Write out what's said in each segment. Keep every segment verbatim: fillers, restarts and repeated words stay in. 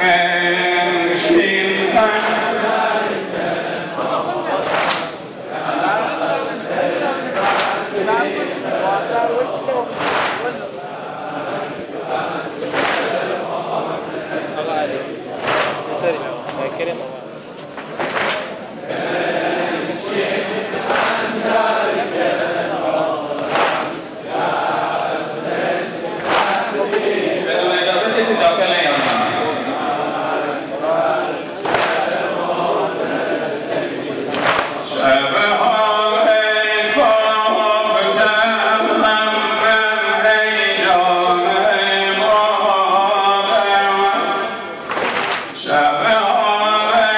شب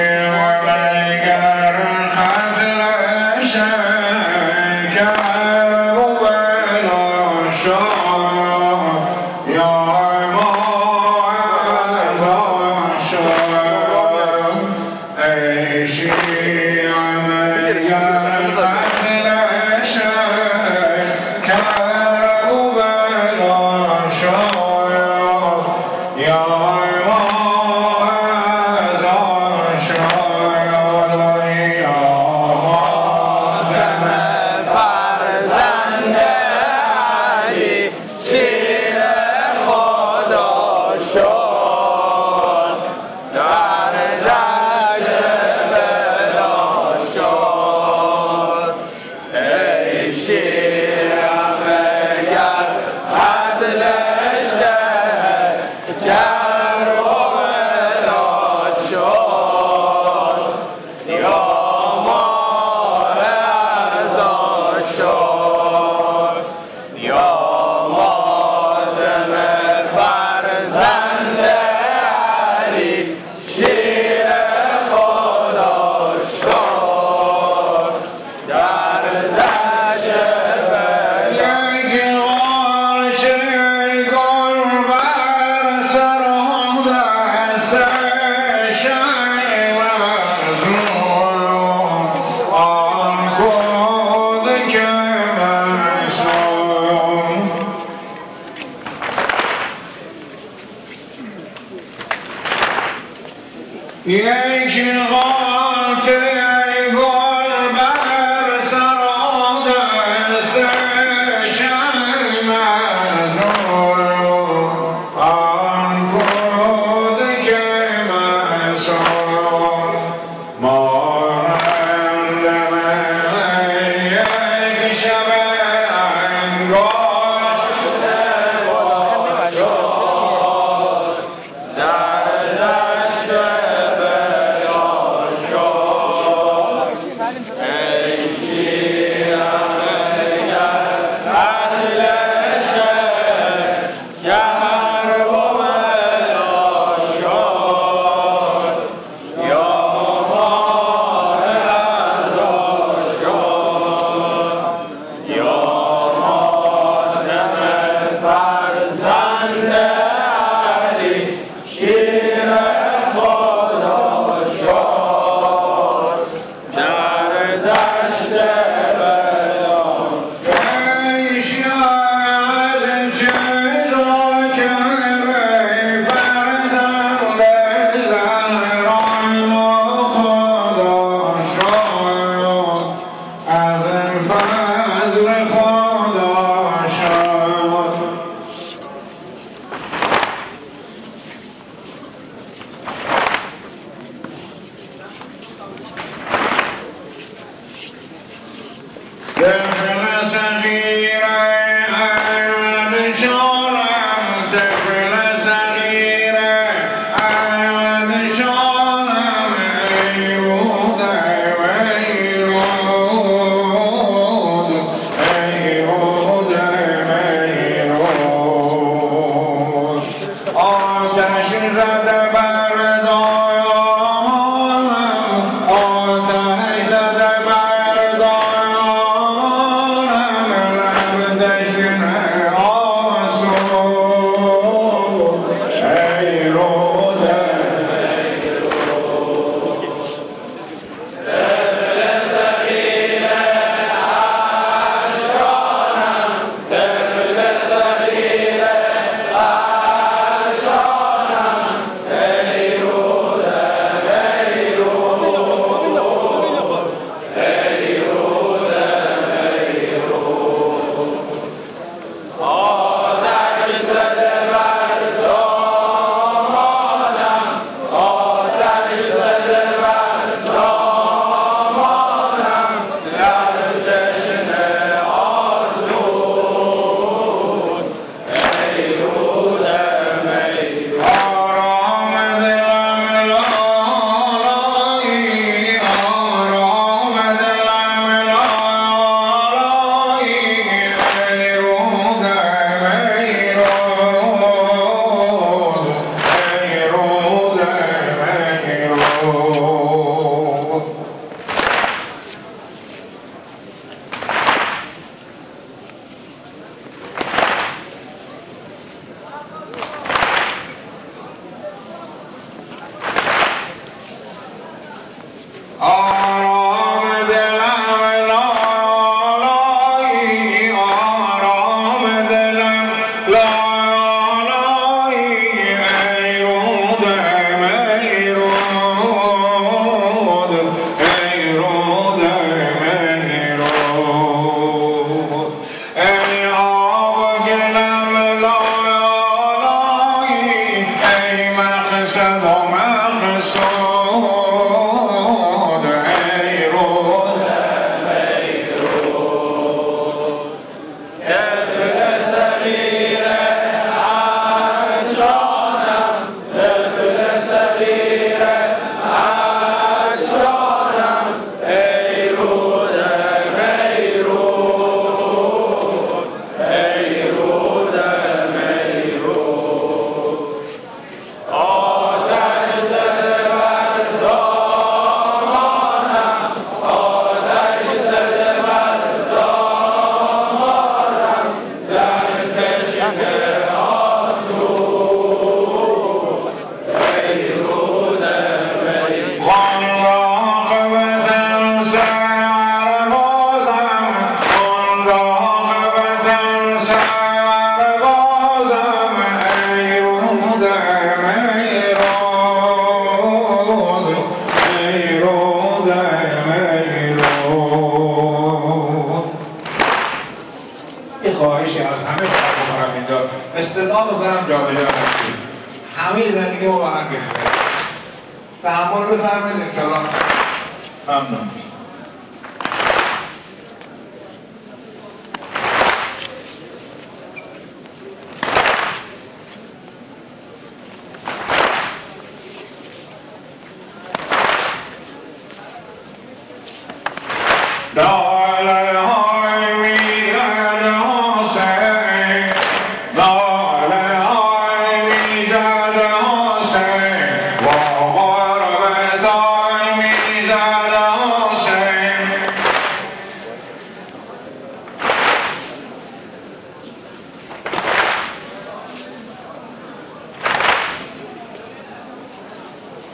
در دشت بلا شد استدعا میکنم جا به جا نشید. همه زندگی ما با هم گرفته. تحمل بفرمایید انشاءالله ممنون میشم.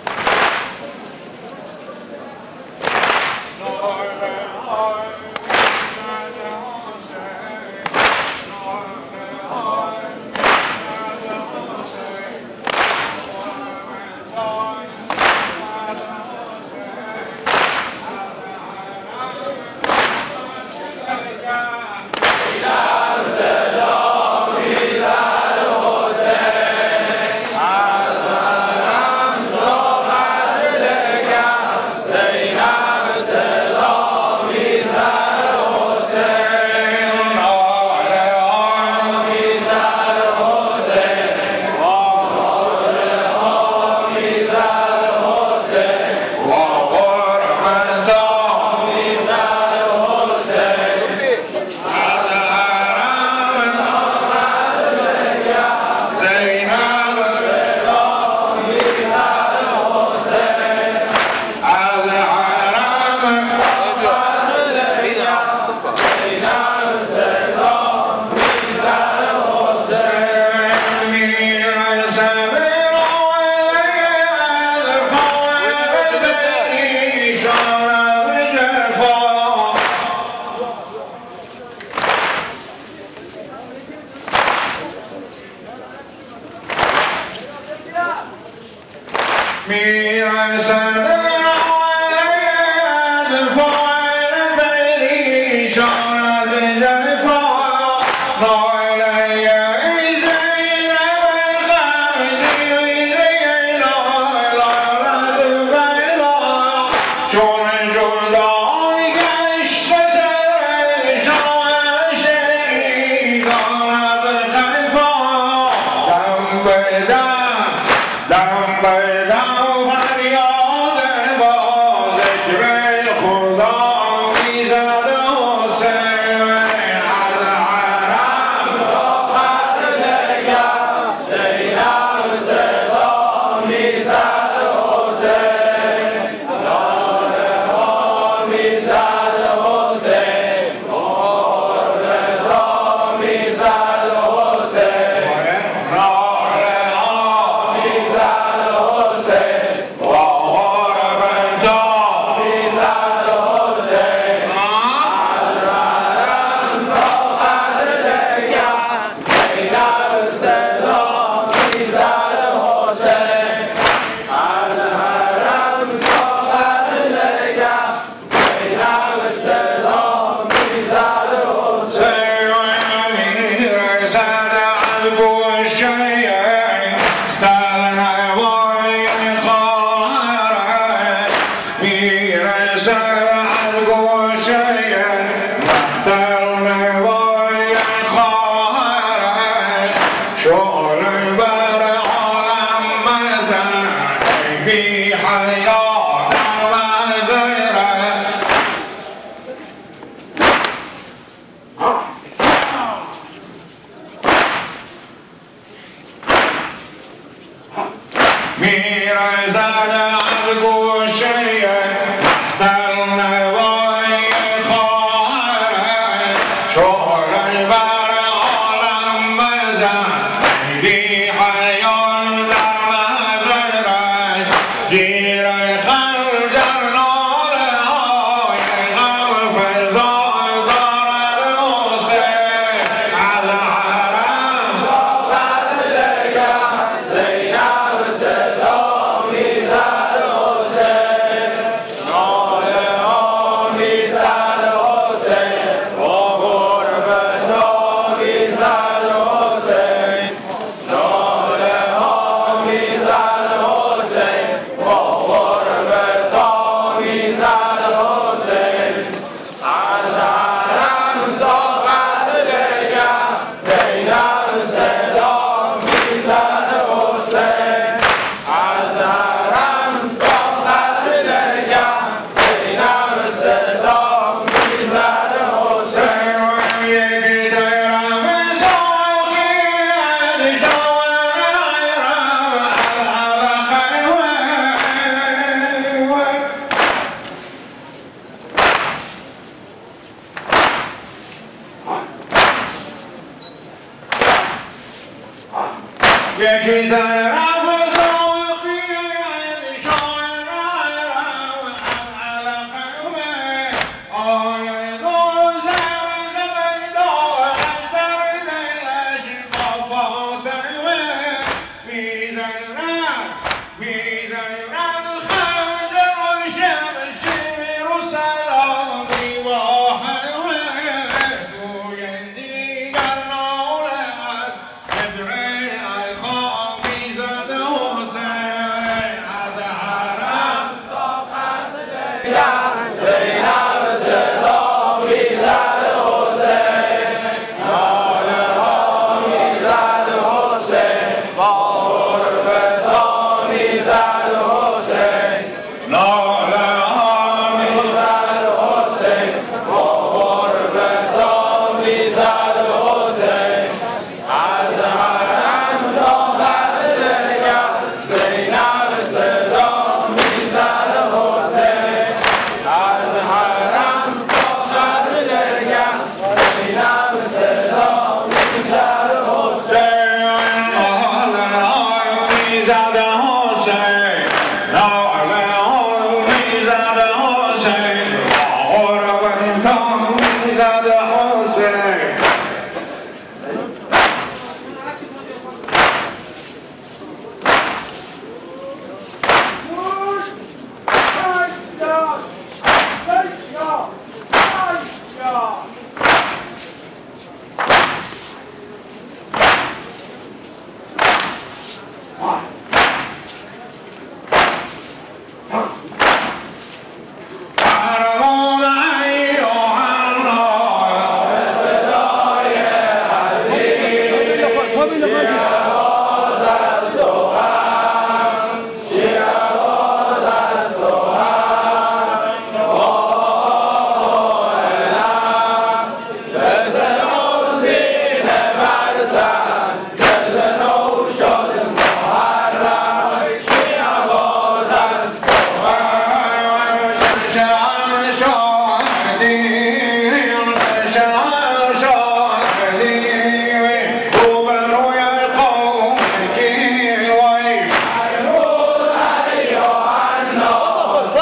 Lord, Lord.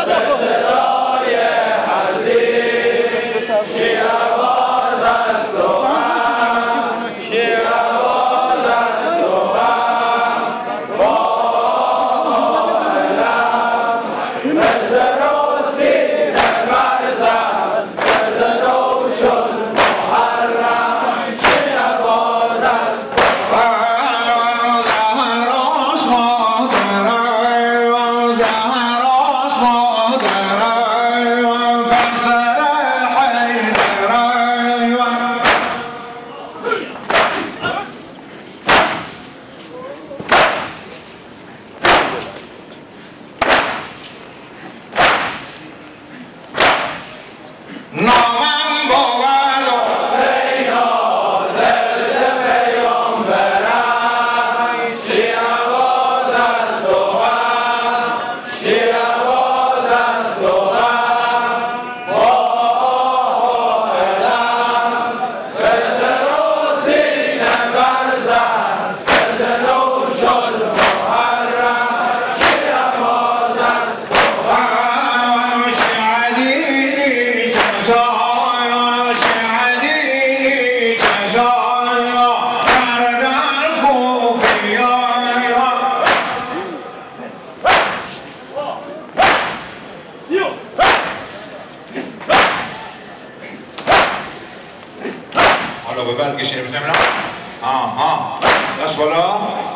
حالا به بعد کشیدیم بزنیم نه؟ آه آه دست بالا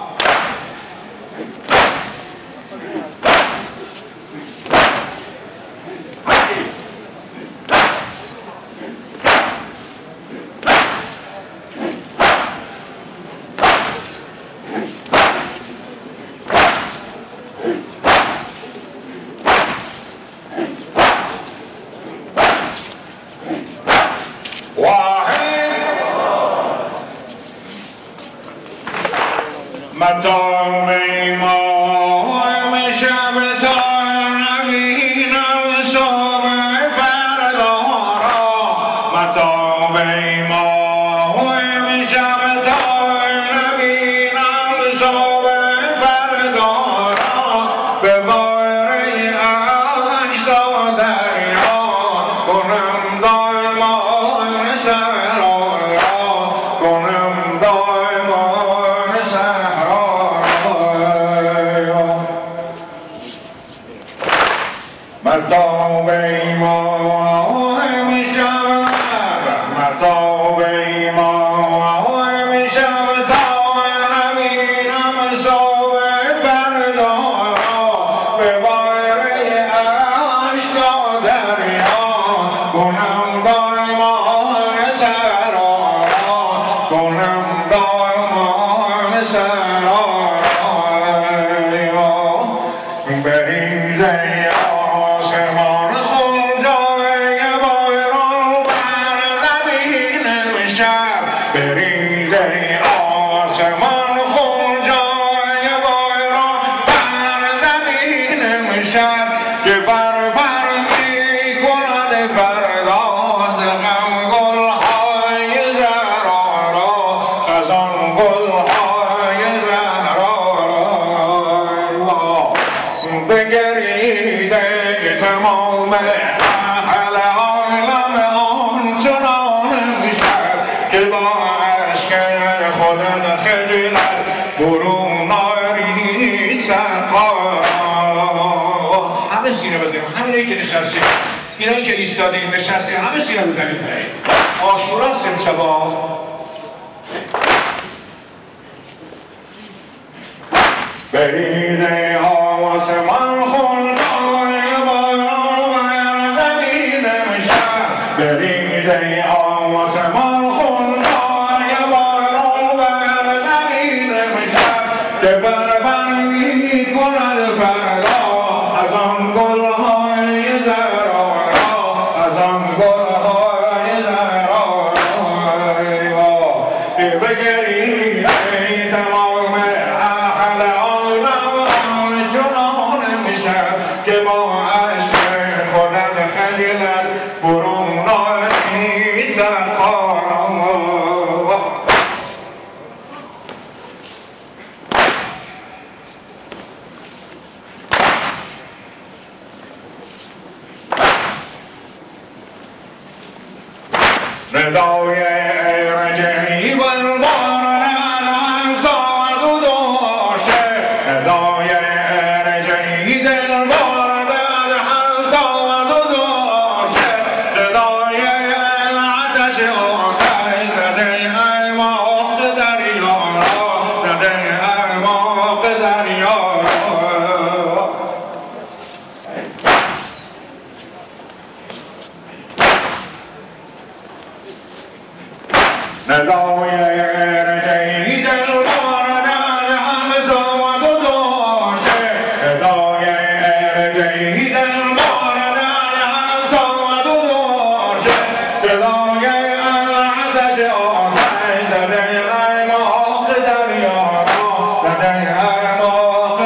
مدام ایمان شب تا نبینم صبح فردا را مدام ایمان شب تا نبینم صبح فردا را به باره اشتا دریا کنم دایمان صحرا را کنم دایمان صحرا مرداب ایمان میشم مرداب ایمان میشم تا نبینم صبح فردا را به باره اشکا دریا کنم دایمان صحرا را کنم دایمان صحرا را بریزه آسمان خون جای بایران بر زمین شب بریزه آسمان خون جای بایران بر زمین شب که بر بر می کند فرداز غم گلهای زهرا را خزان گلهای زهرا را بگریده تمام اهل عالم آنچنان میشد که با عشق خودت خجلت برون آری سرخارا همه سینه بزنیم همینایی که نشستیم اینایی که ایستادیم نشستیم همه سینه بزنیم عاشوراست امشبا بریزه آسمان خون جای بایران بر زمین شب بریزه آسمان خون جای بایران بر زمین شب که بر بر می کند فردا از آن گلهای زهرا را از آن گلهای زهرا را بگریده تمام اهل عالم چنان میشد که با عشق خودت خجلت برون آری سرخارا ندای رجعی بالبار نفزاد و داشته ندای رجعی دلبار نفزاد و داشته ندای العتش آتش زده ایماق دریارا زده ایماق دریارا ندای رجعی دلبار نفزاد و داشته ندای رجعی دلبار نفزاد و داشته صدای العتش آتش زده ایماق دریارا زده ایماق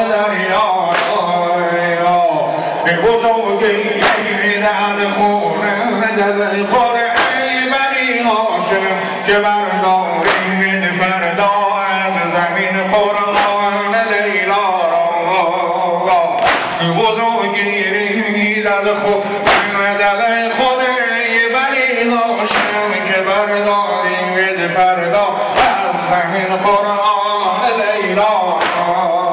دریارا ای بزرگی در خونه دل خود ای بنی هاشم که بردارید فردا از زمین قرآن لیلا را بزرگیرید از خود دل خود ای بنی هاشم که بردارید فردا از زمین قرآن لیلا را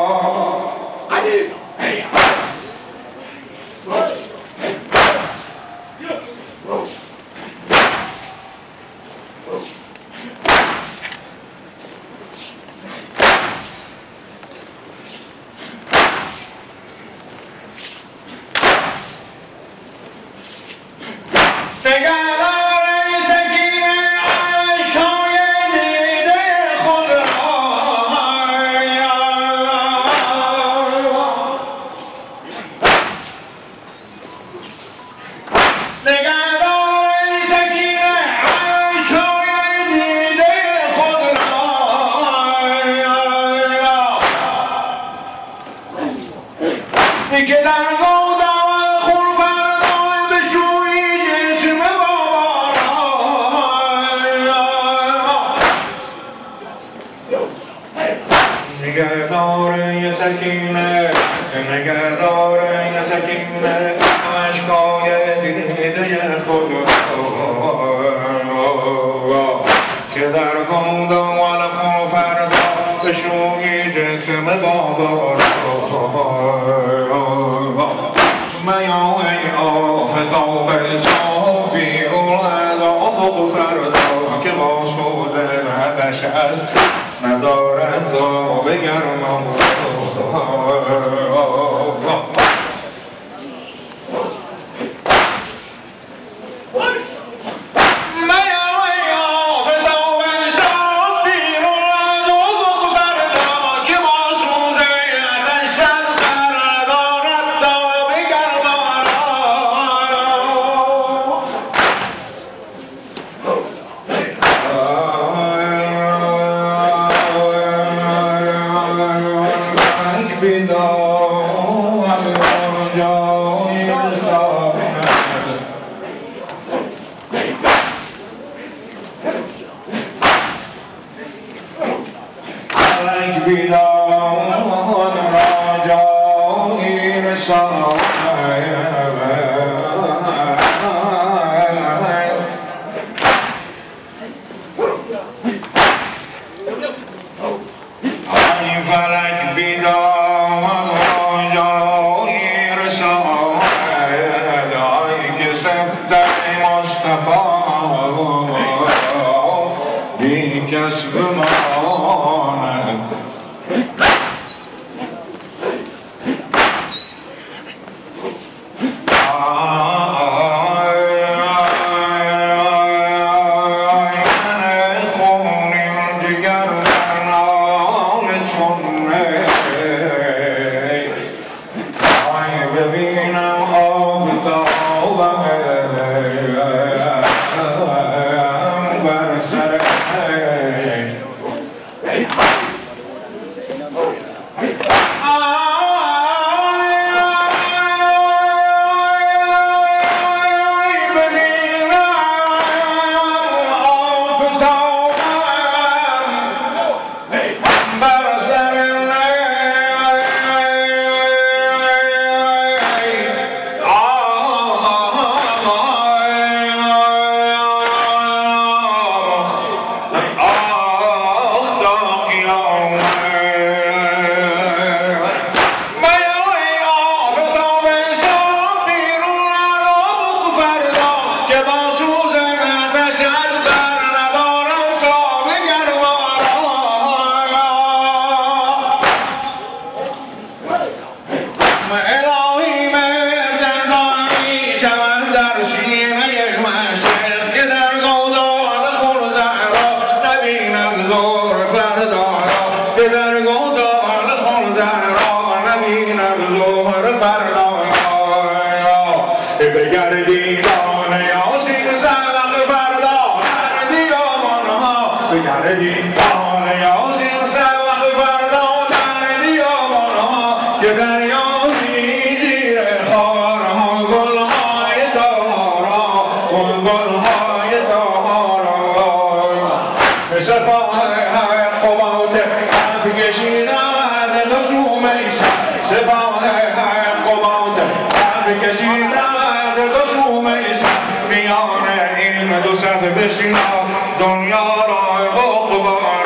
که در گودا و خون فردای بشوی جسم بابا نگهدار یه سکینه نگهدار یه سکینه عشقای دیده خود که در گودا و خون فردا بشوی جسم بابا میا ای آفتاب صاحب بیرون از افق فردا که با سوز آتش است ندارد تا بگرم در سینه مشرق که در گودال خون زهرا نبیند زور فردا را که در گودال خون زهرا نبیند زور فردا را بگردید آن یاسین سبق فردا در بیابانها بگردید آن یاسین سبق فردا در بیابانها که دریایی زیر خارها گلهای دارا گلهای دارا سپاه هر قباط کف کشیده از دو سو میسر سپاه هر قباط کف کشیده از دو سو میسر میان این دو صف بشینا دنیا را با قباط